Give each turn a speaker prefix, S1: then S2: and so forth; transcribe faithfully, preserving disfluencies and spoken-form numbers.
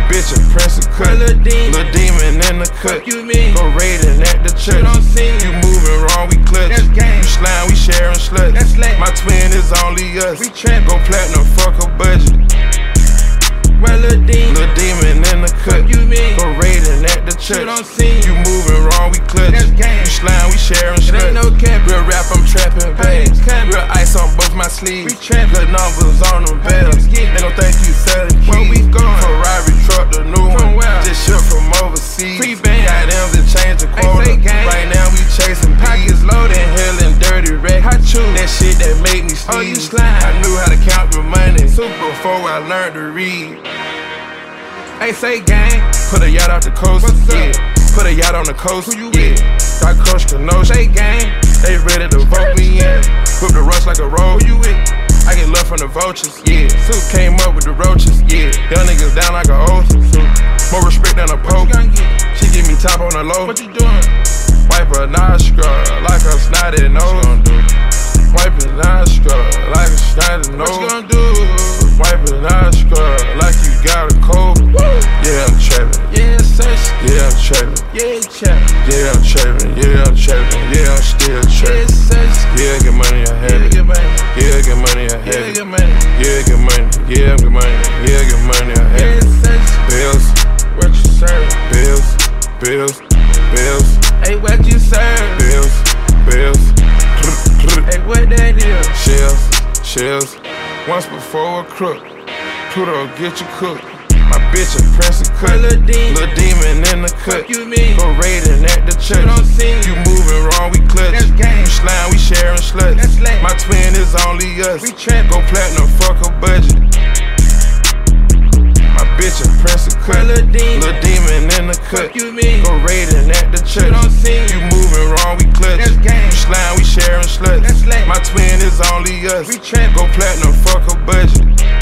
S1: bitch a prince of cut.
S2: Lil' demon,
S1: Lil' demon in the cut.
S2: Fuck you mean?
S1: Go raiding at the church.
S2: You don't see
S1: You moving wrong, we clutch.
S2: That's gang.
S1: You slime, we sharing sluts.
S2: That's slay.
S1: My twin is only us.
S2: We trappin'.
S1: Go platinum, fuck a budget.
S2: Well, Lil' demon,
S1: Lil' demon in the cut.
S2: Fuck you mean?
S1: Go raiding at the church.
S2: You don't see
S1: You moving wrong, we clutch.
S2: That's gang.
S1: You slime, we sharing
S2: It
S1: sluts.
S2: ain't no cap.
S1: Real rap, I'm trapping bags.
S2: capping.
S1: Real ice on both my sleeves.
S2: We trapping.
S1: Good numbers on them bells.
S2: niggas get
S1: They don't think you selling keys.
S2: Where we going?
S1: Ferrari truck, the new
S2: From
S1: one.
S2: where?
S1: Just shipped from overseas.
S2: Free band.
S1: Got them to change the
S2: Hey,
S1: quota.
S2: say gang.
S1: Right now we chasing
S2: Pockets
S1: peas.
S2: loaded.
S1: Inhaling dirty rap.
S2: Hot chew.
S1: That shit that made me sneeze.
S2: Oh, you slime.
S1: I knew how to count the money. Super before I learned to read.
S2: Hey, say gang.
S1: Put a yacht out the coast.
S2: What's up?
S1: yeah. Put a yacht on the coast.
S2: Who you
S1: yeah.
S2: with?
S1: Got Coach Kenosha.
S2: Say gang.
S1: They ready to vote me in. Whip the rush like a roll.
S2: Who you with?
S1: I get love from the vultures, yeah. Suit came up with the roaches, yeah. Young niggas down like a oath. More respect than a
S2: What
S1: pope.
S2: you gonna get?
S1: She give me top on the low.
S2: What you doing?
S1: Wipe a nostril like a snotty nose. Wipe a nostril like a snotty
S2: What you
S1: nose.
S2: gonna do?
S1: Wipe a nostril like you got a cold. Yeah, I'm trapping.
S2: Yeah, search.
S1: Yeah, I'm trapping.
S2: Yeah, chap.
S1: Yeah, I'm trapping. Yeah, I'm trapping. Yeah, I'm still
S2: Yeah,
S1: trapping.
S2: search.
S1: Yeah, get money, I have
S2: Yeah,
S1: it.
S2: get money.
S1: Yeah, get money, I have
S2: Yeah,
S1: it.
S2: get money.
S1: Yeah, get money. Yeah, get money. Yeah, get money, I have
S2: Yeah,
S1: it.
S2: search.
S1: Bills,
S2: What you serve?
S1: bills, bills, bills,
S2: Hey, what you serve?
S1: bills, bills.
S2: Hey, what that is?
S1: Shells, shells. Once before a crook. Pluto, get you cooked. My bitch a prince of cut.
S2: Lil' demon.
S1: Lil' demon in the cut.
S2: Fuck you mean?
S1: Go raiding at the church.
S2: You don't see
S1: You moving wrong, we clutch.
S2: That's gang.
S1: You slime, we sharing sluts.
S2: That's slay.
S1: My twin is only us.
S2: We trappin'.
S1: Go platinum, fuck a budget. My bitch a prince of cut.
S2: Lil' demon.
S1: Lil' demon in the cut.
S2: Fuck you mean?
S1: Go raiding at the church.
S2: You don't see
S1: You moving wrong, we clutch.
S2: That's gang.
S1: You slime, we sharing sluts.
S2: That's slay.
S1: My twin is only us.
S2: We trappin'.
S1: Go platinum, fuck a budget.